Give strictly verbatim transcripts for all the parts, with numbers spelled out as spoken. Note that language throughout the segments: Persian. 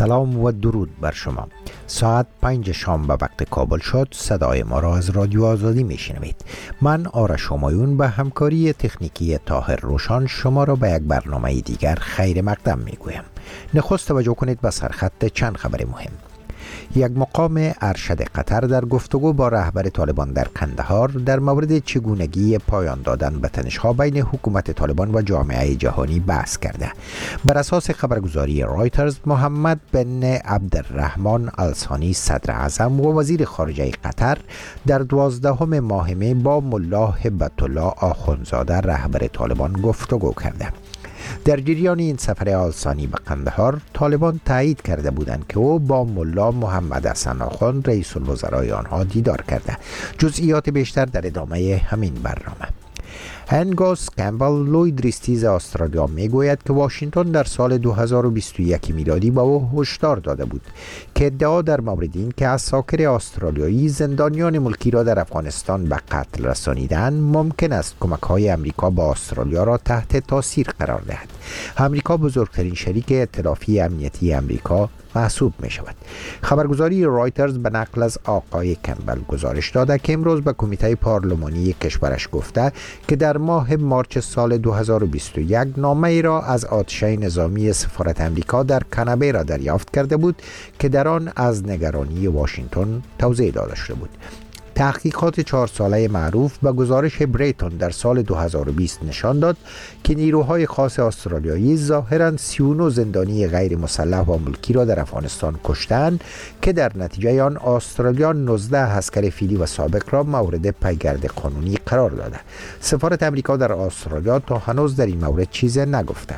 سلام و درود بر شما. ساعت پنج شام به وقت کابل شد. صدای ما را از رادیو آزادی میشنوید. من آرش همایون به همکاری تکنیکی طاهر روشان شما را به یک برنامه دیگر خیر مقدم میگویم. نخست توجه کنید به سرخط چند خبر مهم. یک مقام ارشد قطر در گفتگو با رهبر طالبان در قندهار در مورد چگونگی پایان دادن به تنش‌ها بین حکومت طالبان و جامعه جهانی بحث کرده. بر اساس خبرگزاری رایترز، محمد بن عبدالرحمن الثانی صدر اعظم و وزیر خارجه قطر در دوازدهم ماه می با ملا هبت الله آخوندزاده رهبر طالبان گفتگو کرده. در جریان این سفر الثانی به قندهار، طالبان تایید کرده بودند که او با ملا محمد حسن آخوند رئیس الوزرای آنها دیدار کرده. جزئیات بیشتر در ادامه همین برنامه. انگوس کامبل لویدریستیز استرالیا میگوید که واشنگتن در سال دو هزار و بیست و یک میلادی با او هشدار داده بود که ادعا در مورد این که عساکر استرالیایی زندانیان ملکی را در افغانستان به قتل رسانیدند ممکن است کمک‌های امریکا با استرالیا را تحت تاثیر قرار دهد. امریکا بزرگترین شریک ائتلافی امنیتی امریکا محسوب می شود. خبرگزاری رایترز به نقل از آقای کمبل گزارش داده که امروز به کمیته پارلمانی کشورش گفته که در ماه مارچ سال دو هزار و بیست و یک نامه ای را از آتشه نظامی سفارت امریکا در کانبرا دریافت کرده بود که در آن از نگرانی واشنگتن توضیح داده شده بود. تحقیقات چهار ساله معروف به گزارش بریتون در سال دو هزار و بیست نشان داد که نیروهای خاص استرالیایی ظاهراً سی و نه زندانی غیر مسلح و ملکی را در افغانستان کشتند که در نتیجه آن استرالیا نوزده عسکر فعلی و سابق را مورد پیگرد قانونی قرار داده. سفارت امریکا در استرالیا تا هنوز در این مورد چیزی نگفته.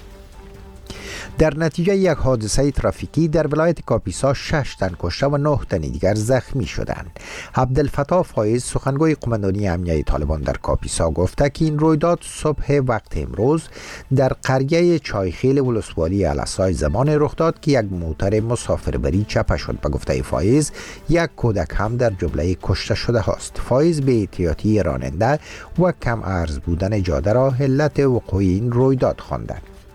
در نتیجه یک حادثه ترافیکی در ولایت کاپیسا شش تن کشته و نه تن دیگر زخمی شدند. عبدالفتاح فایز سخنگوی قماندانی امنیتی طالبان در کاپیسا گفته که این رویداد صبح وقت امروز در قریه چایخیل ولسوالی الاسای زمان رخ داد که یک موتر مسافربری چپه شد. به گفته فایز یک کودک هم در جمله کشته شده هاست. فایز به احتیاطی راننده و کم عرض بودن جاده را علت وقوع این رویداد خوانده.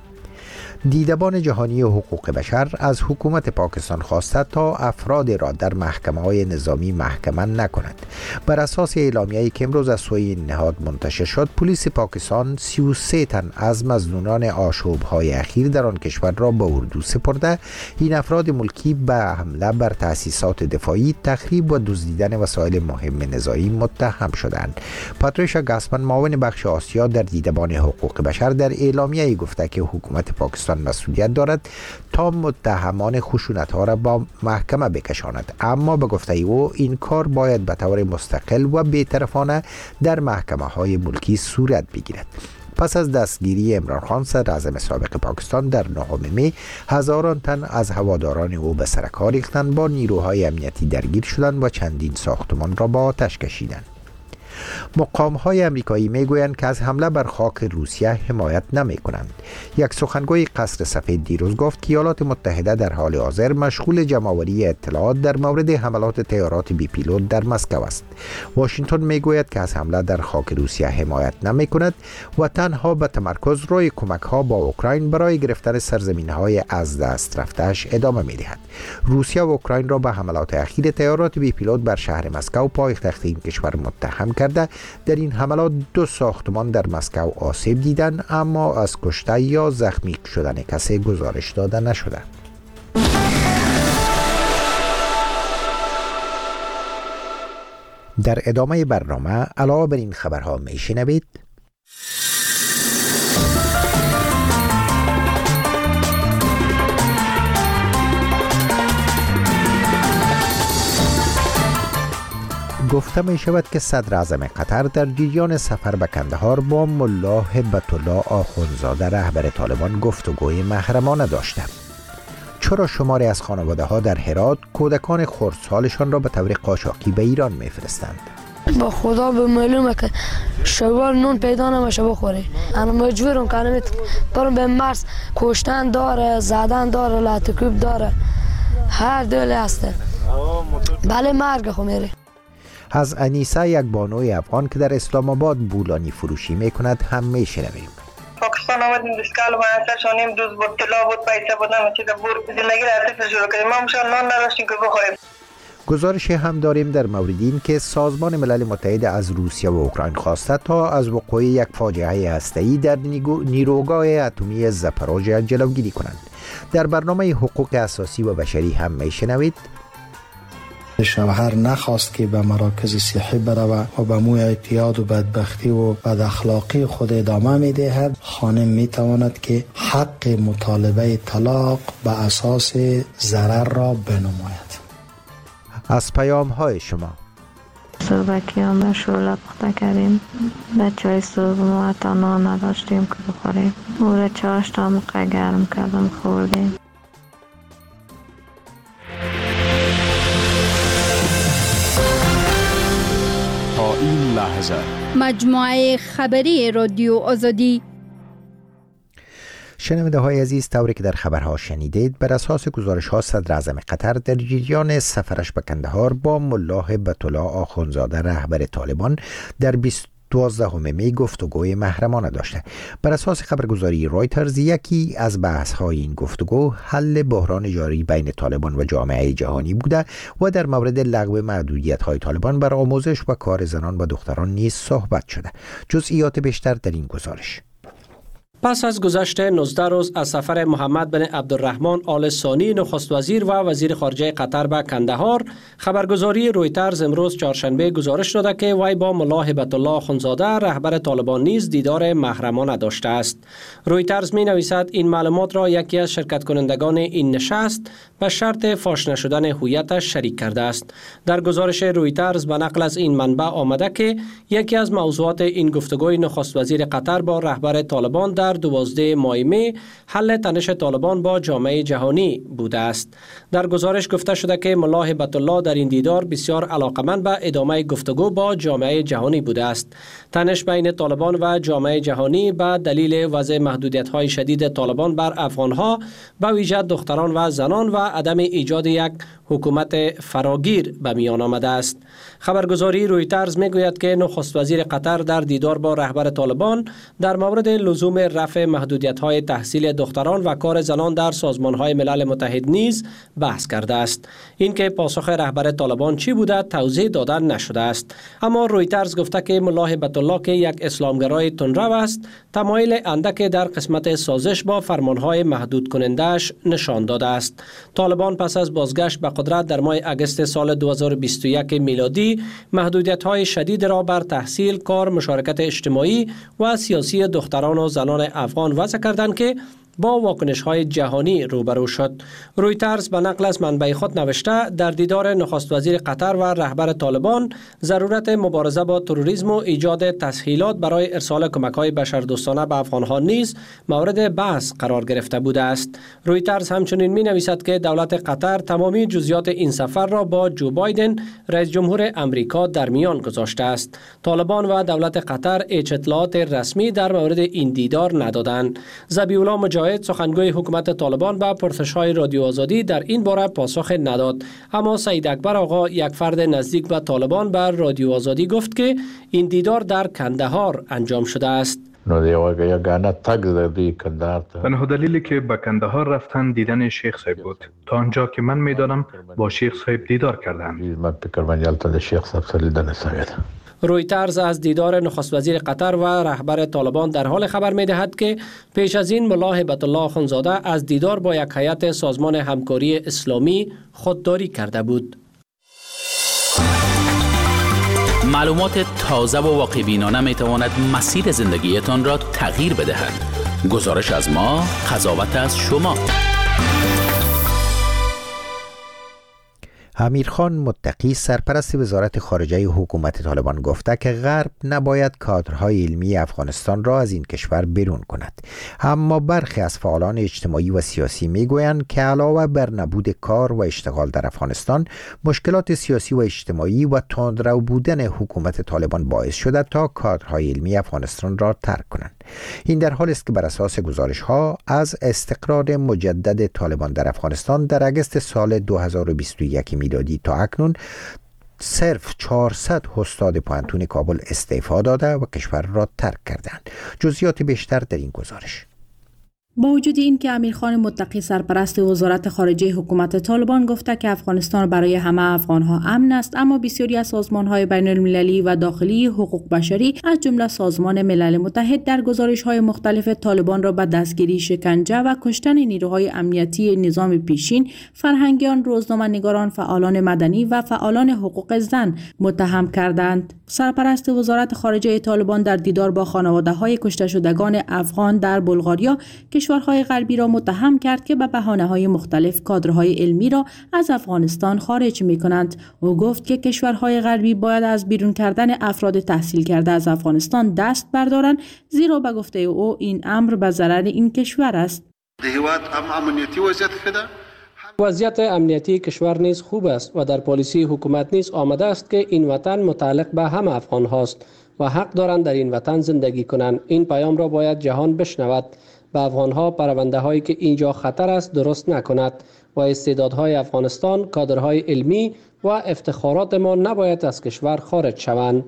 دیدبان جهانی حقوق بشر از حکومت پاکستان خواسته تا افراد را در محکمه‌های نظامی محکمه نکند. بر اساس اعلامیه‌ای که امروز از سوی این نهاد منتشر شد، پلیس پاکستان سی و سه تن از مظنونان آشوب‌های اخیر در آن کشور را به اردو سپرده. این افراد ملکی به حمله بر تأسیسات دفاعی، تخریب و دزدیدن وسایل مهم نظامی متهم شدند. پاتریشا گاسمن، معاون بخش آسیا در دیدبان حقوق بشر، در اعلامیه‌ای گفته که حکومت پاکستان مسئولیت دارد تا متهمان خشونت‌ها را با محکمه بکشاند، اما به گفته او این کار باید به طور مستقل و بی‌طرفانه در محکمه‌های ملکی صورت بگیرد. پس از دستگیری عمران خان صدراعظم سابق پاکستان در نهم می، هزاران تن از هواداران او به سر کار ریختند، با نیروهای امنیتی درگیر شدند و چندین ساختمان را با آتش کشیدند. مقام‌های امریکایی میگویند که از حمله بر خاک روسیه حمایت نمی‌کنند. یک سخنگوی قصر سفید دیروز گفت که ایالات متحده در حال حاضر مشغول جمع‌آوری اطلاعات در مورد حملات طیارات بی پیلوت در مسکو است. واشنگتن میگوید که از حمله در خاک روسیه حمایت نمی‌کند و تنها به تمرکز روی کمک‌ها با اوکراین برای گرفتن سرزمین‌های از دست رفته‌اش ادامه می‌دهد. روسیه و اوکراین را به حملات اخیر طیارات بی پیلوت بر شهر مسکو پایتخت این کشور متهم کرده. در این حملات دو ساختمان در مسکو آسیب دیدند، اما از کشته یا زخمی شدن کسی گزارش داده نشده. در ادامه برنامه علاوه بر این خبرها میشنوید: گفته می شود که صدر اعظم قطر در جریان سفر به قندهار با ملا هبت الله آخوندزاده رهبر طالبان گفتگوی محرمانه داشته. چرا شماری از خانواده ها در هرات کودکان خردسالشان را به طور قاچاقی به ایران میفرستند؟ با خدا به معلومه که شوال نون پیدا نمیشه بخوری. انا مجبورم که برم به مرز، کشتن داره، زدن داره، لاتکوب داره، هر دوله هسته. بله مرگ خو میره. از انیسه، یک بانوی افغان که در اسلام آباد بولانی فروشی میکند، هم میشنویم. پاکستان آمد دسکال و مناسب شانیم روز بود طلا بود پیسه بودن و چیزا بود زندگی را ارتفاع شروع کردیم ما مشان نان نداشتیم که بخوریم. گزارش هم داریم در مورد این که سازمان ملل متحد از روسیه و اوکراین خواسته تا از وقوع یک فاجعه هسته‌ای در نیروگاه اتمی زاپاروژیا جلوگیری کنند. در برنامه حقوق اساسی و بشری هم میشنوید شوهر نخواست که به مراکز صحی بروه و به موی اعتیاد و بدبختی و بد اخلاقی خود ادامه میدهد. خانم میتواند که حق مطالبه طلاق به اساس ضرر را بنماید. از پیام های شما صبحکی هم شوله پخته کردیم، به چای صبح ما حتی نان نداشتیم که بخوریم، او را چاش تا موقع گرم کردم خوردیم. تا این لحظه مجموعه خبری رادیو آزادی. شنونده های عزیز، طوری که در خبرها شنیدید، بر اساس گزارش ها صدر اعظم قطر در جریان سفرش به کندهار با ملا هبت الله آخوندزاده رهبر طالبان در دوازدهم می گفتگوی محرمانه داشته. بر اساس خبرگزاری رایترز، یکی از بحث های این گفتگو حل بحران جاری بین طالبان و جامعه جهانی بوده و در مورد لغو محدودیت های طالبان بر آموزش و کار زنان و دختران نیز صحبت شده. جزئیات بیشتر در این گزارش. پس از گذشت نوزده روز از سفر محمد بن عبدالرحمن آل ثانی نخست وزیر و وزیر خارجه قطر به کندهار، خبرگزاری رویترز امروز چهارشنبه گزارش داده که وی با ملا هبت الله آخوندزاده رهبر طالبان نیز دیدار محرمانه داشته است. رویترز می نویسد این معلومات را یکی از شرکت کنندگان این نشست به شرط فاش نشدن هویتش شریک کرده است. در گزارش رویترز به نقل از این منبع آمده که یکی از موضوعات این گفتگوی نخست وزیر قطر با رهبر طالبان در دوازده ماه می حل تنش طالبان با جامعه جهانی بوده است. در گزارش گفته شده که ملا هبت الله در این دیدار بسیار علاقمند به ادامه گفتگو با جامعه جهانی بوده است. تنش بین طالبان و جامعه جهانی به دلیل وضع محدودیت‌های شدید طالبان بر افغان‌ها، به ویژه دختران و زنان و عدم ایجاد یک حکومت فراگیر به میان آمده است. خبرگزاری رویترز میگوید که نخست وزیر قطر در دیدار با رهبر طالبان در مورد لزوم رفع محدودیت‌های تحصیل دختران و کار زنان در سازمان‌های ملل متحد نیز بحث کرده است. اینکه پاسخ رهبر طالبان چی بوده توضیح دادن نشده است. اما رویترز گفته که ملا هبت الله که یک اسلامگرای تندرو است، تمایل اندک در قسمت سازش با فرمان‌های محدود کننده‌اش نشان داده است. طالبان پس از بازگشت به قدرت در ماه اگست سال دو هزار و بیست و یک میلادی محدودیت‌های شدید را بر تحصیل، کار، مشارکت اجتماعی و سیاسی دختران و زنان افغان وضع کردند که با واکنش‌های جهانی روبرو شد. رویترز به نقل از منبع خود نوشته در دیدار نخست وزیر قطر و رهبر طالبان ضرورت مبارزه با تروریسم و ایجاد تسهیلات برای ارسال کمک‌های بشردوستانه به افغان‌ها نیز مورد بحث قرار گرفته بوده است. رویترز همچنین می‌نویسد که دولت قطر تمامی جزئیات این سفر را با جو بایدن رئیس جمهور امریکا در میان گذاشته است. طالبان و دولت قطر هیچ اطلاعات رسمی در مورد این دیدار ندادند. ذبیح‌الله مجاهد سخنگوی حکومت طالبان به پرسش‌های رادیو آزادی در این باره پاسخ نداد. اما سید اکبر آقا، یک فرد نزدیک به طالبان، بر رادیو آزادی گفت که این دیدار در کندهار انجام شده است. تنها دلیلی که به کندهار رفتن دیدن شیخ صاحب بود. تا آنجا که من میدانم با شیخ صاحب دیدار کردند. رویترز از دیدار نخست وزیر قطر و رهبر طالبان در حال خبر می دهد که پیش از این ملا هبت الله آخوندزاده از دیدار با یک هیئت سازمان همکاری اسلامی خودداری کرده بود. معلومات تازه و واقع‌بینانه می تواند مسیر زندگیتان را تغییر بدهد. گزارش از ما، قضاوت از شما. امیرخان متقی، سرپرست وزارت خارجه حکومت طالبان، گفته که غرب نباید کادرهای علمی افغانستان را از این کشور بیرون کند. اما برخی از فعالان اجتماعی و سیاسی میگویند که علاوه بر نبود کار و اشتغال در افغانستان، مشکلات سیاسی و اجتماعی و تندرو بودن حکومت طالبان باعث شده تا کادرهای علمی افغانستان را ترک کنند. این در حالی است که بر اساس گزارش ها از استقرار مجدد طالبان در افغانستان در اگست سال دو هزار و بیست و یک میلادی تا اکنون صرف چهارصد استاد پانتون کابل استعفا داده و کشور را ترک کردند. جزئیات بیشتر در این گزارش. با وجود این که امیرخان متقی سرپرست وزارت خارجه حکومت طالبان گفته که افغانستان برای همه افغانها امن است، اما بسیاری از سازمان‌های بین‌المللی و داخلی حقوق بشری از جمله سازمان ملل متحد در گزارش‌های مختلف طالبان را به دستگیری، شکنجه و کشتن نیروهای امنیتی نظام پیشین، فرهنگیان، روزنامه‌نگاران، فعالان مدنی و فعالان حقوق زن متهم کردند. سرپرست وزارت خارجه طالبان در دیدار با خانواده‌های کشته شدگان افغان در بلغاریا کشورهای غربی را متهم کرد که به بهانه‌های مختلف کادرهای علمی را از افغانستان خارج می‌کنند. او گفت که کشورهای غربی باید از بیرون کردن افراد تحصیل کرده از افغانستان دست بردارند، زیرا به گفته او این امر به ضرر این کشور است. وضعیت امنیتی کشور نیز خوب است و در پالیسی حکومت نیز آمده است که این وطن متعلق به همه افغان هاست و حق دارند در این وطن زندگی کنند. این پیام را باید جهان بشنود. به افغان ها پرونده هایی که اینجا خطر است درست نکند و استعدادهای افغانستان، کادرهای علمی و افتخارات ما نباید از کشور خارج شوند.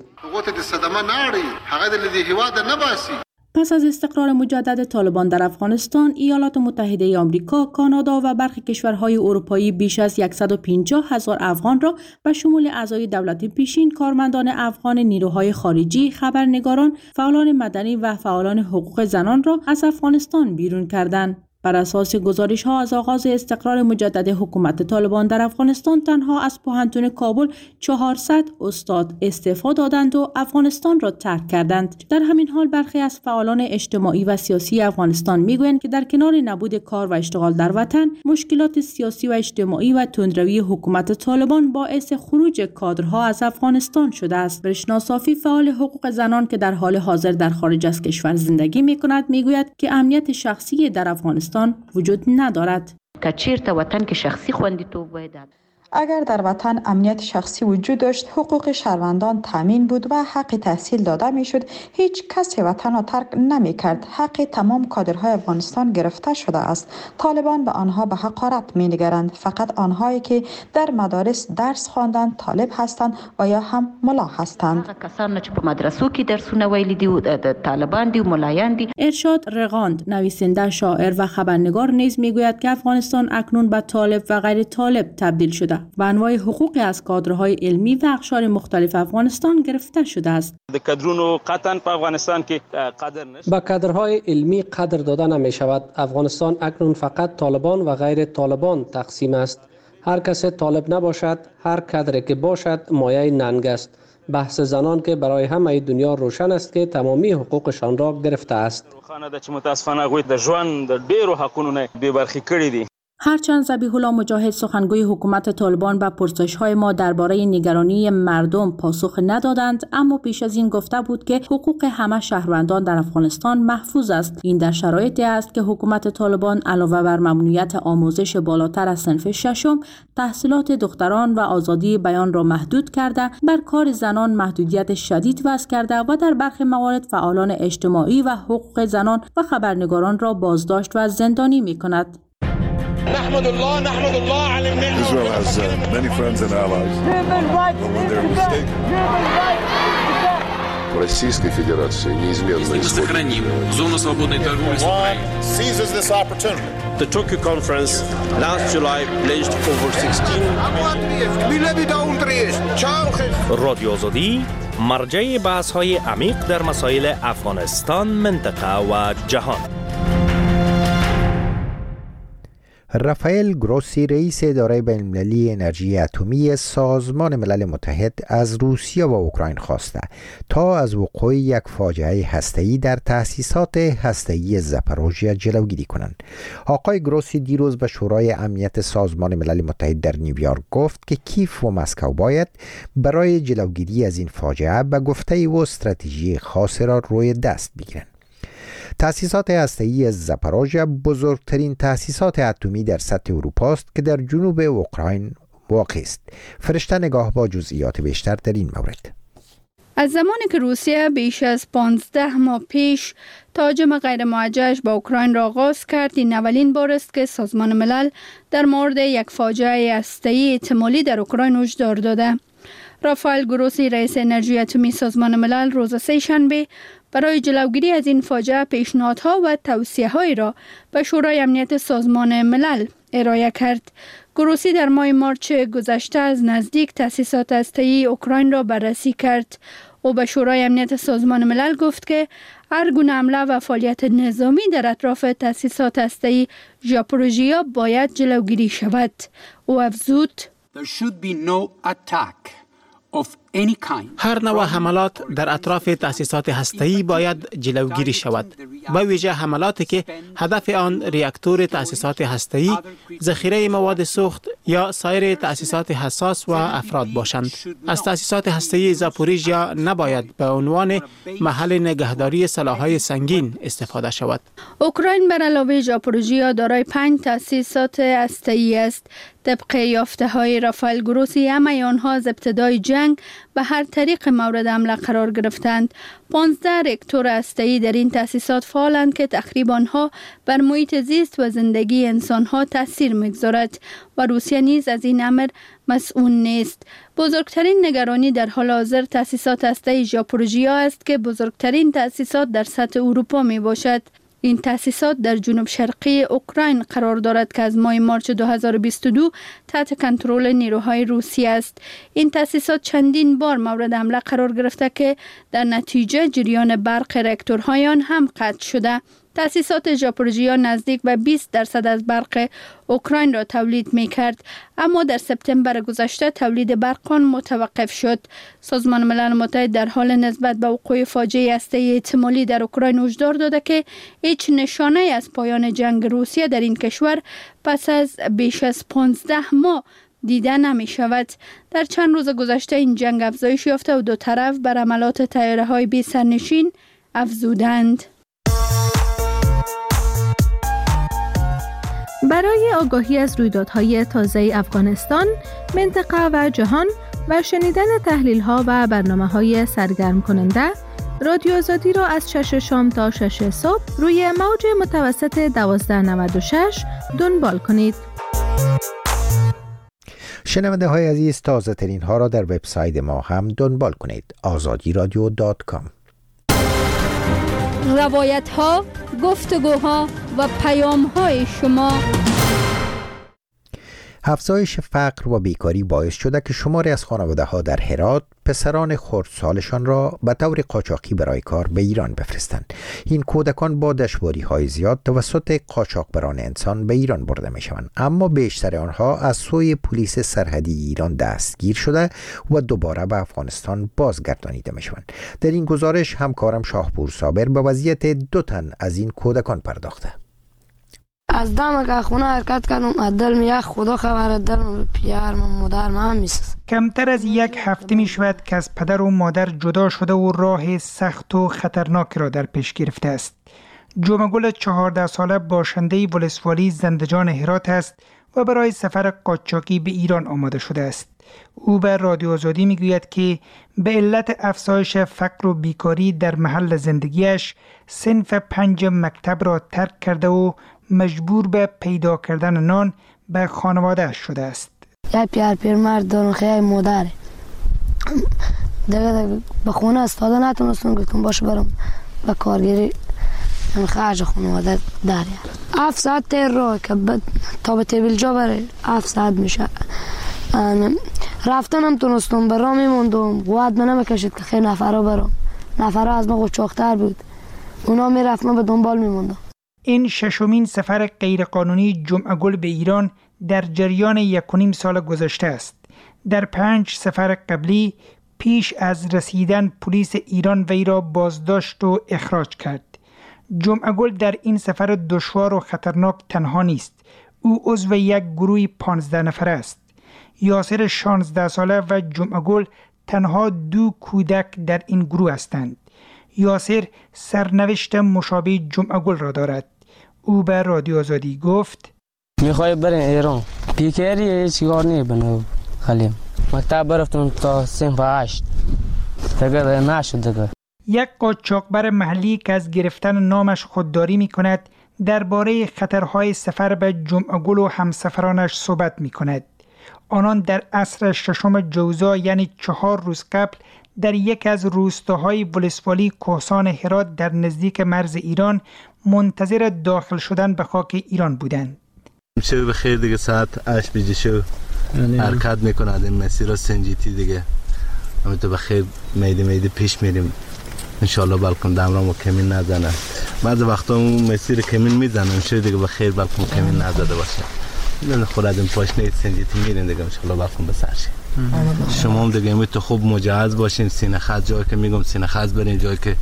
پس از استقرار مجدد طالبان در افغانستان، ایالات متحده آمریکا، کانادا و برخی کشورهای اروپایی بیش از صد و پنجاه هزار افغان را به شمول اعضای دولت پیشین، کارمندان افغان نیروهای خارجی، خبرنگاران، فعالان مدنی و فعالان حقوق زنان را از افغانستان بیرون کردند. بر اساس گزارش ها از آغاز استقرار مجدد حکومت طالبان در افغانستان، تنها از پوهنتون کابل چهارصد استاد استعفا دادند و افغانستان را ترک کردند. در همین حال برخی از فعالان اجتماعی و سیاسی افغانستان میگویند که در کنار نبود کار و اشتغال در وطن، مشکلات سیاسی و اجتماعی و تندروی حکومت طالبان باعث خروج کادرها از افغانستان شده است. برشنا صافی، فعال حقوق زنان که در حال حاضر در خارج از کشور زندگی میکند، میگوید که امنیت شخصی در افغانستان وجود ندارد. که چیرته وطن که شخصی خوندیتوب باید. اگر در وطن امنیت شخصی وجود داشت، حقوق شهروندان تامین بود و حق تحصیل داده میشد، هیچ کسی وطن را ترک نمی کرد. حق تمام کادرهای افغانستان گرفته شده است. طالبان به آنها به حقارت می نگرند. فقط آنهایی که در مدارس درس خواندند طالب هستند و یا هم ملا هستند. کسان چې په مدرسو کې درسونه ویلي دي او طالبان دي او ملایان دي. ارشاد رقاند، نویسنده، شاعر و خبرنگار نیز میگوید که افغانستان اکنون به طالب و غیر طالب تبدیل شده و انواع حقوقی از کادرهای علمی و اقشار مختلف افغانستان گرفته شده است. د کادرونو قطعا په افغانستان کې قدر نشته. با کادرهای علمی قدر داده نمی شود. افغانستان اکنون فقط طالبان و غیر طالبان تقسیم است. هر کس طالب نباشد، هر کادری که باشد مایه ننگ است. بحث زنان که برای همه دنیا روشن است که تمامی حقوقشان را گرفته است. روښانه ده چې متاسفانه هغوی د ژوند د ډیرو حقونو نه بې برخې کړي دي. هرچند ذبیح الله مجاهد، سخنگوی حکومت طالبان، به پرسش‌های ما درباره نگرانی مردم پاسخ ندادند، اما پیش از این گفته بود که حقوق همه شهروندان در افغانستان محفوظ است. این در شرایطی است که حکومت طالبان علاوه بر ممنوعیت آموزش بالاتر از صنف ششم، تحصیلات دختران و آزادی بیان را محدود کرده، بر کار زنان محدودیت شدید وضع کرده و در برخی موارد فعالان اجتماعی و حقوق زنان و خبرنگاران را بازداشت و زندانی می‌کند. نحمد الله نحمد الله على النعمة. Israel has uh, many friends and allies. But when they're mistaken. Российской Федерации неизменно сохраним зону свободной торговли с Украиной. Seizes this opportunity. The Tokyo conference last July pledged over sixteen. رادیو آزادی مرجع بحث‌های عمیق در مسائل افغانستان، منطقه و جهان. رافائل گروسی، رئیس اداره بین‌المللی انرژی اتمی سازمان ملل متحد، از روسیه و اوکراین خواسته تا از وقوع یک فاجعه هسته‌ای در تأسیسات هسته‌ای زاپاروژیا جلوگیری کنند. آقای گروسی دیروز به شورای امنیت سازمان ملل متحد در نیویورک گفت که کیف و مسکو باید برای جلوگیری از این فاجعه به گفته و استراتژی خاصی را روی دست بگیرند. تأسیسات هسته‌ای زاپاروژیا بزرگترین تأسیسات اتمی در سطح اروپا است که در جنوب اوکراین واقع است. فرشته نگاه با جزئیات بیشتر در این مورد. از زمانی که روسیه بیش از پانزده ماه پیش تهاجم غیر موجه با اوکراین را آغاز کرد، این اولین بار است که سازمان ملل در مورد یک فاجعه هسته‌ای احتمالی در اوکراین هشدار داده. رافائل گروسی رئیس انرژی اتمی سازمان ملل روز سه شنبه برای جلوگیری از این فاجعه پیشنهادها و توصیه‌هایی را به شورای امنیت سازمان ملل ارائه کرد. گروسی در ماه مارچ گذشته از نزدیک تأسیسات هسته‌ای اوکراین را بررسی کرد. او به شورای امنیت سازمان ملل گفت که هر گونه حمله و فعالیت نظامی در اطراف تأسیسات هسته‌ای ژاپوروژیا باید جلوگیری شود. او افزود: There should be no attack of any kind. هر نوع حملات در اطراف تأسیسات هسته‌ای باید جلوگیری شود، به ویژه حملاتی که هدف آن ریاکتور تأسیسات هسته‌ای، ذخیره مواد سوخت یا سایر تأسیسات حساس و افراد باشند. از تأسیسات هسته‌ای زاپوریژیا نباید به عنوان محل نگهداری سلاح‌های سنگین استفاده شود. اوکراین بر علاوه زاپوریژیا دارای پنج تأسیسات هسته‌ای است. طبق یافته‌های رافائل گروسی، همه آنها از ابتدای جنگ به هر طریق مورد حمله قرار گرفتند. پانزده راکتور هسته‌ای در این تأسیسات فعالند که تخریب آنها بر محیط زیست و زندگی انسان‌ها تأثیر می‌گذارد و روسیه نیز از این امر مسئول نیست. بزرگترین نگرانی در حال حاضر تأسیسات هسته‌ای زاپوریژیا است که بزرگترین تأسیسات در سطح اروپا میباشد. این تأسیسات در جنوب شرقی اوکراین قرار دارد که از ماه مارچ دو هزار و بیست و دو تحت کنترل نیروهای روسی است. این تأسیسات چندین بار مورد حمله قرار گرفته که در نتیجه جریان برق راکتورهای آن هم قطع شده. تأسیسات زاپوریژیا نزدیک به بیست درصد از برق اوکراین را تولید می کرد، اما در سپتامبر گذشته تولید برق آن متوقف شد. سازمان ملل متحد در حال نسبت به وقوع فاجعه هسته‌ای احتمالی در اوکراین هشدار داده که هیچ نشانه از پایان جنگ روسیه در این کشور پس از بیش از پانزده ماه دیده نمی شود. در چند روز گذشته این جنگ افزایش یافته و دو طرف بر حملات طیاره‌های بی سرنشین افزودند. برای آگاهی از رویدادهای تازه افغانستان، منطقه و جهان و شنیدن تحلیل‌ها و برنامه‌های سرگرم کننده، رادیو آزادی را از شش شام تا شش صبح روی موج متوسط دوازده نود و شش دنبال کنید. شنونده های عزیز، تازه ترین ها را در وبسایت ما هم دنبال کنید: آزادی رادیو دات کام. روایت ها، گفتگوها و پیام های شما. افزایش فقر و بیکاری باعث شده که شماری از خانواده ها در هرات پسران خردسالشان را به طور قاچاقی برای کار به ایران بفرستند. این کودکان با دشواری های زیاد توسط قاچاقبران انسان به ایران برده می شوند، اما بیشتر آنها از سوی پلیس سرحدی ایران دستگیر شده و دوباره به افغانستان بازگردانیده می شوند. در این گزارش همکارم شاهپور صابر به وضعیت دو تن از این کودکان پرداخته. از دم که خونه حرکت کردم، دل می خدا خبر، دل پیار من مادر من میسست. کمتر از یک هفته می شود که از پدر و مادر جدا شده و راه سخت و خطرناک را در پیش گرفته است. جمعگل چهارده ساله باشنده ولسوالی زندجان هرات است و برای سفر قاچاقی به ایران آماده شده است. او به رادیو آزادی می گوید که به علت افزایش فقر و بیکاری در محل زندگیش صنف پنج مکتب را ترک کرده و مجبور به پیدا کردن نان به خانواده شده است. یه پیر پیر مرد دارم، خیلی مادره دیگه به خونه استفاده نتونستم، گفتم باشه برم به کارگیری خرج خانواده در هفت ساعت تیر رو که تا به تیبیل جا بره هفت ساعت میشه. رفتن هم تونستم برا میموندم، قوت من نمیکشید که خیلی نفرها برام، نفرها از ما قاچاق‌تر بود، اونا میرفت من به دنبال میموندم. این ششمین سفر غیرقانونی جمعگل به ایران در جریان یک و نیم سال گذشته است. در پنج سفر قبلی پیش از رسیدن پلیس ایران وی را بازداشت و اخراج کرد. جمعگل در این سفر دشوار و خطرناک تنها نیست. او عضو یک گروه پانزده نفره است. یاسر شانزده ساله و جمعگل تنها دو کودک در این گروه هستند. یاسر سرنوشت مشابه جمعگل را دارد. او به رادیو آزادی گفت: میخوای برین ایران، پیکری هیچ کار نی بنو خلیم مکتب برفتم تا صنف هشت دیگه نشد دیگه. یک قاچاقبر محلی که از گرفتن نامش خودداری می کند درباره خطرهای سفر به جمعگل و همسفرانش صحبت می کند. آنان در عصر ششم جوزا یعنی چهار روز قبل در یک از روستاهای ولسوالی کوهستان هرات در نزدیک مرز ایران منتظر داخل شدن به خاک ایران بودند. شو بخیر دیگه ساعت هشت بجه شو حرکت میکنند این مسیر سنجیتی دیگه همه تو بخیر میده میده پیش میریم انشالله بلکن دمرام و کمین نزنه بعض وقتا اون مسیر کمین میزنن شو دیگه بخیر بلکن کمین نزده باشه نه خورد این پاشنه سنجیتی میرین دیگه انشالله بلکن بسرشی شما هم دیگه امید تو خوب مجهز باشین سینه خط جایی که میگم سینه خط برین جایی که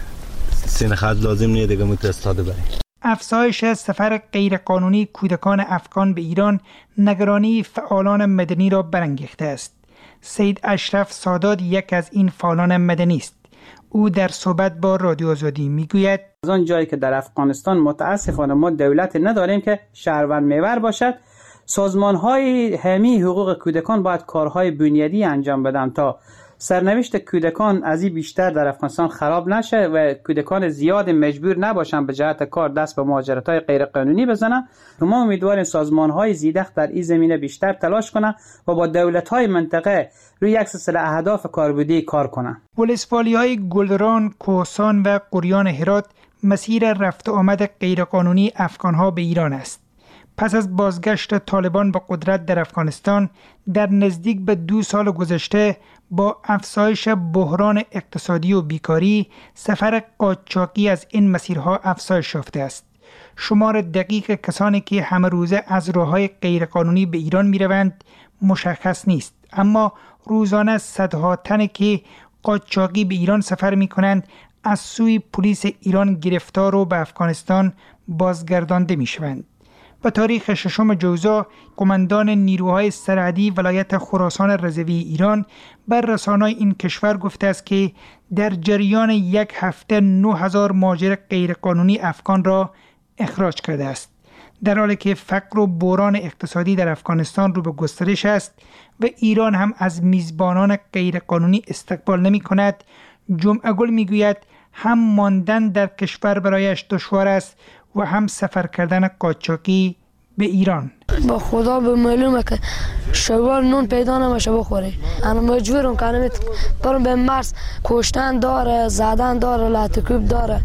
سینه خط لازم نیه دیگه امید استاده برین. افزایش سفر غیرقانونی کودکان افغان به ایران نگرانی فعالان مدنی را برانگیخته است. سید اشرف سادات یک از این فعالان مدنی است. او در صحبت با رادیو آزادی میگوید از آن جایی که در افغانستان متاسفانه ما دولت نداریم که شهروند محور باشد، سازمان‌های حامی حقوق کودکان باید کارهای بنیادی انجام بدن تا سرنوشت کودکان از این بیشتر در افغانستان خراب نشه و کودکان زیاد مجبور نباشن به جهت کار دست به مهاجرت‌های غیرقانونی بزنن. ما امیدواریم سازمان‌های زیدخ در این زمینه بیشتر تلاش کنن و با دولت‌های منطقه روی یک سلسله اهداف کاربردی کار کنن. ولسوالی‌های گلران، کوهستان و قریان هرات مسیر رفت و آمد غیرقانونی افغان‌ها به ایران است. پس از بازگشت طالبان به قدرت در افغانستان در نزدیک به دو سال گذشته با افزایش بحران اقتصادی و بیکاری سفر قاچاقی از این مسیرها افزایش یافته است. شمار دقیق کسانی که همه روزه از راه‌های غیرقانونی به ایران می‌روند مشخص نیست، اما روزانه صدها تن که قاچاقی به ایران سفر می‌کنند از سوی پلیس ایران گرفتار و به افغانستان بازگردانده می‌شوند. به تاریخ ششم جوزا قماندان نیروهای سرحدی ولایت خراسان رضوی ایران بر رسانه‌های این کشور گفته است که در جریان یک هفته نه هزار مهاجر غیرقانونی افغان را اخراج کرده است. در حالی که فقر و بحران اقتصادی در افغانستان رو به گسترش است و ایران هم از میزبانان غیرقانونی استقبال نمی کند، جمعه گل می گوید هم ماندن در کشور برایش دشوار است و هم سفر کردن قاچاقی به ایران. با خدا به معلومه که شوال نون پیدا نمیشه بخوره. انا مجبورم که برم به مرز کشتن داره، زدن داره، لاتکوب داره،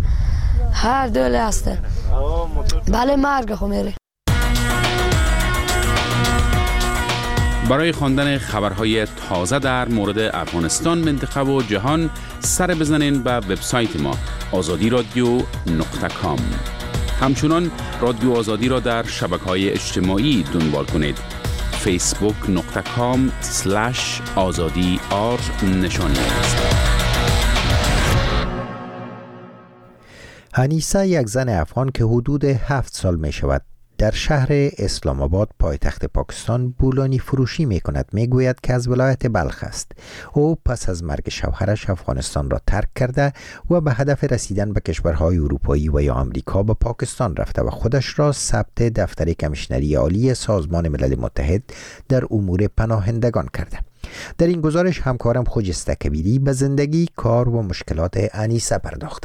هر دوله هسته. بله مرگ خو میره. برای خواندن خبرهای تازه در مورد افغانستان، منطقه و جهان سر بزنین به وبسایت ما آزادی رادیو نقطه کام. همچنان رادیو آزادی را در شبکه‌های اجتماعی دنبال کنید. فیسبوک نقطه کام سلش آزادی آر نشانی است. انیسه یک زن افغان که حدود هفت سال می شود در شهر اسلام آباد پایتخت پاکستان بولانی فروشی می کند. می گوید که از ولایت بلخ است. او پس از مرگ شوهرش افغانستان را ترک کرده و به هدف رسیدن به کشورهای اروپایی و یا آمریکا به پاکستان رفته و خودش را ثبت دفتر کمیشنری عالی سازمان ملل متحد در امور پناهندگان کرده. در این گزارش همکارم خجسته کبیری به زندگی، کار و مشکلات انیسه پرداخته.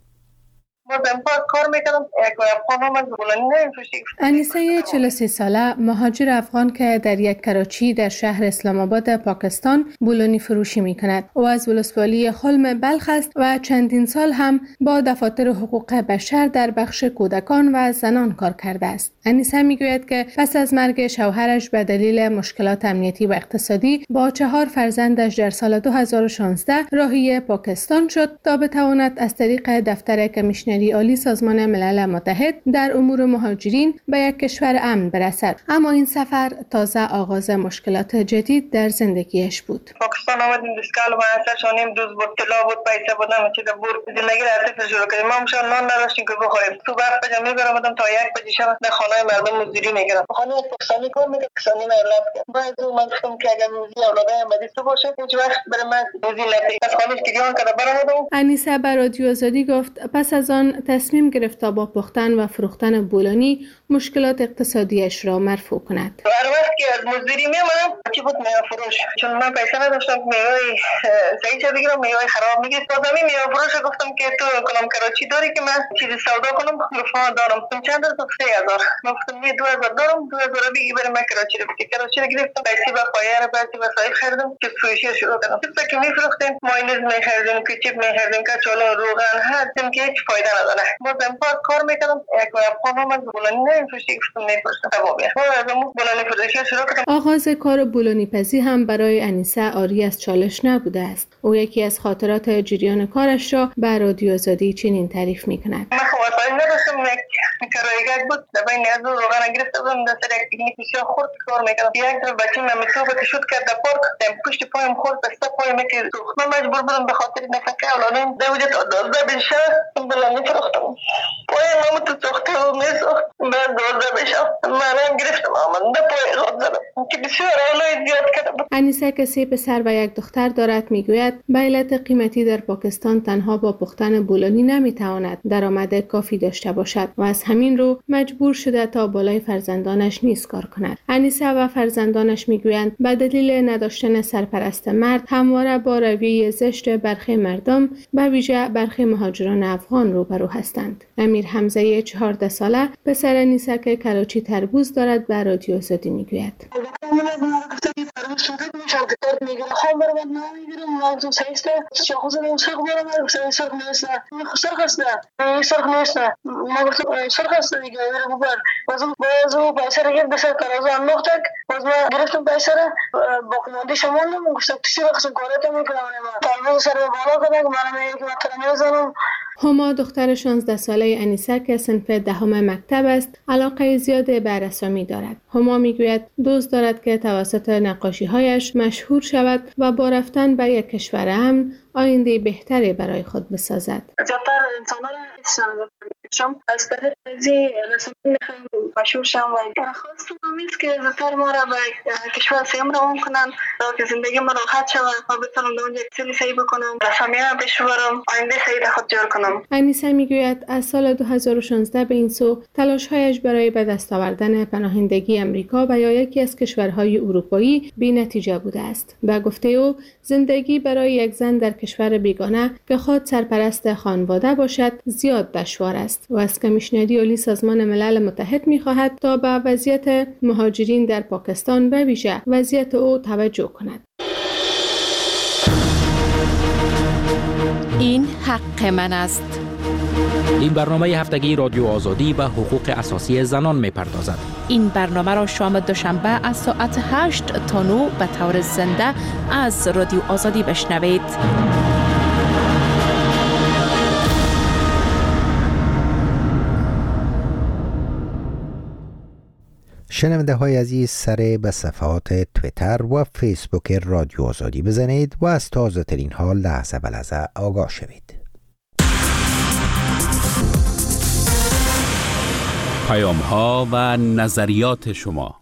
انیسه چهل و سه ساله مهاجر افغان که در یک کراچی در شهر اسلام آباد پاکستان بولونی فروشی می کند. او از ولسوالی خلم بلخ است و چندین سال هم با دفاتر حقوق بشر در بخش کودکان و زنان کار کرده است. انیسه می گوید که پس از مرگ شوهرش به دلیل مشکلات امنیتی و اقتصادی با چهار فرزندش در سال دو هزار و شانزده راهی پاکستان شد تا بتواند از طریق دفتر کمیشنری عالی سازمان ملل متحد در امور مهاجرین به یک کشور امن برسد. اما این سفر تازه آغاز مشکلات جدید در زندگیش بود. پاکستان آمدیم دسکال و اثر شانیم دوز بود، طلا بود، پیسه بود، همه چیز بود. زندگی را از شروع کردیم. ما مشان نان نداشتیم که بخوریم. تو وقت بجا میبرم تا یک بجه شب در خانه مردم مزدوری میکردم. خانه پاکستانی کار میکرد، پاکستانی ما اولاد کرد. بعد من گفتم که اگر موزی اولادای مدی تو باشه، هیچ وقت برای من موزی نپی. از خانه گریان کرد برآمدم. انیسه به رادیو آزادی گفت پس از آن افغانستان تصمیم گرفت تا با پختن و فروختن بولانی مشکلات اقتصادیش را مرفوع کند. هر وقت که از مزدوری میمونم چی بود میوه فروش، چون من پیسه نداشتم میوه صحیح چه بگیرم، میوه خراب میگیرم. بازم این میوه فروش گفتم که تو کنم کراچی داری که من چیزی سودا کنم، گفتم دارم. گفتم چند است؟ سه هزار. من گفتم می دو هزار دارم، دو هزار بگی برم من کراچی رو بگی. کراچی رو گرفتم، پیسه با پایر بعضی وسایل خریدم که فروشی شروع کردم. چیزی که میفروختیم مایونز میخریدیم، کچپ میخریدیم، کچالو، روغن، هر چیزی که هیچ فایده نداره. بازم پار کار میکردم. یک بار خانم من بولانی نمیفروشی، گفتم نمیفروشم. تمامه. بازم بولانی فروشی شروع کردم. آغاز کار بولانی پزی هم برای انیسه عاری از چالش نبوده است. او یکی از خاطرات جریان کارش را به رادیو آزادی چنین تعریف می‌کند. من وسایل نداشتم، یک کرایگاه بود، دبای نیاز روغن گرفته بودم، دست یک تکنیکی خورد کار می‌کردم. یک دفعه بچه‌م میتوبه که شد کرد پارک، دم پشت پایم خورد، دست پایم که من مجبور بودم به خاطر نفقه اولادم دوجه تا دوازده بشه بولانی فروختم. پایم ما تو ساخته و میساخت، بعد دوازده بشه منم گرفتم آمده پای خود زدم که بسیار اولای زیاد کردم. انیسه که سه پسر و یک دختر دارد میگوید به علت قیمتی در پاکستان تنها با پختن بولانی نمیتواند درآمد کافی داشته باشد و از همین رو مجبور شده تا بالای فرزندانش نیز کار کند. انیسه و فرزندانش میگویند به دلیل نداشتن سرپرست مرد همواره با رویه زشت برخی مردم به ویژه برخی مهاجران افغان روبرو هستند. امیر حمزه چهارده ساله پسر انیسه که کراچی تربوز دارد به رادیو آزادی میگوید. هما دختر شانزده ساله انیسه که صنف دهم مکتب است علاقه زیاد به رسامی دارد. هما میگوید دوست دارد که توسط نقاشی‌هایش مشهور شود و با رفتن به یک کشور امن آینده بهتری برای خود بسازد. زیادتر انسان‌ها را شم از طریق ازی رسمی میخوام مشهور شم و خواستم همیست که زیادتر ما را به کشور سیم روان کنن تا که زندگی ما راحت شود و بتونم در اونجا اکسیلی صحیح بکنم، رسمی را پیش ببرم، آینده صحیح خود جور کنم. انیسه میگوید از سال دو هزار و شانزده به این سو تلاش‌هایش برای به دست آوردن پناهندگی امریکا و یا یکی از کشورهای اروپایی بی‌نتیجه بوده است. به گفته او زندگی برای یک زن در کشور بیگانه که خود سرپرست خانواده باشد زیاد دشوار است و از کمیشنری عالی سازمان ملل متحد می‌خواهد تا به وضعیت مهاجرین در پاکستان به ویژه وضعیت او توجه کند. این حق من است. این برنامه هفتگی رادیو آزادی به حقوق اساسی زنان می‌پردازد. این برنامه را شام دوشنبه از ساعت هشت تا نه به طور زنده از رادیو آزادی بشنوید. شنونده های عزیز سر به صفحات تویتر و فیسبوک رادیو آزادی بزنید و از تازه ترین حال لحظه به لحظه آگاه شوید. پیام ها و نظریات شما.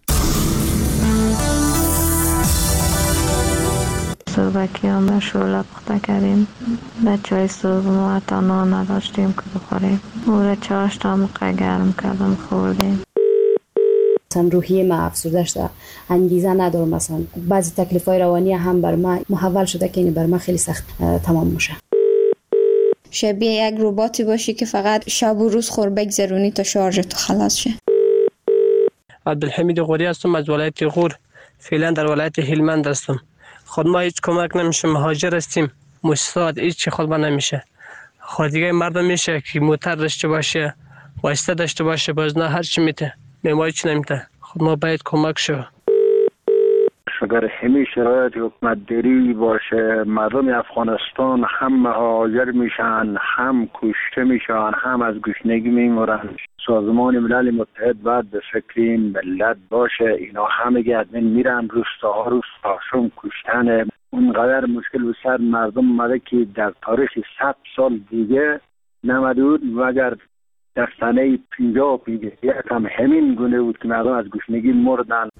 صبحکی هم شوله پخته کردیم، بچه های صبح ما حتی نان نداشتیم که بخوریم، او را چاش تا موقع گرم کردم خوردیم. مثلا روحیه ما افسرده شده، انگیزه ندارم، مثلا بعضی تکلیفای روانی هم بر ما محول شده که این بر ما خیلی سخت تمام میشه. شبیه یک رباتی باشی که فقط شب و روز خور بگذرونی تا شارژ تو خلاص شه. عبدالحمید غوری هستم از ولایت غور، فعلا در ولایت هلمند هستم. خود ما هیچ کمک نمیشه، مهاجر هستیم، مستعد هیچ چی خود ما نمیشه. خود دیگه مردم میشه که موتر داشته باشه، واسطه داشته باشه، باز نه هر چی میته، ما هیچ نمیته. خود ما باید کمک شو. اگر همین شرایط حکومت داری باشه، مردم افغانستان هم مهاجر میشن، هم کشته میشن، هم از گشنگی میمورن. سازمان ملل متحد باید به فکر این ملت باشه. اینا همه گردن میرن، روستاها روستاشون کشتن. اونقدر مشکل به سر مردم اومده که در تاریخ صد سال دیگه نمده بود و اگر در سنه پنجاه و پنجاه هم همین گونه بود که مردم از گشنگی مردن.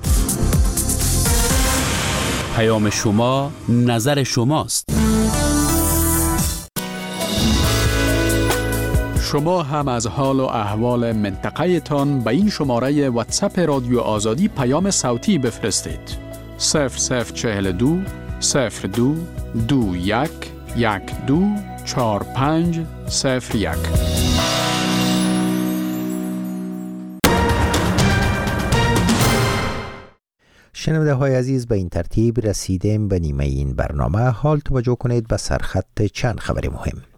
پیام شما، نظر شماست. شما هم از حال و احوال منطقه تان به این شماره واتساپ رادیو آزادی پیام صوتی بفرستید. صفر صفر چهل دو صفر دو دو یک یک دو چهار پنج صفر یک. شنونده های عزیز، به این ترتیب رسیدیم به نیمه این برنامه. حال توجه کنید به سرخط چند خبر مهم.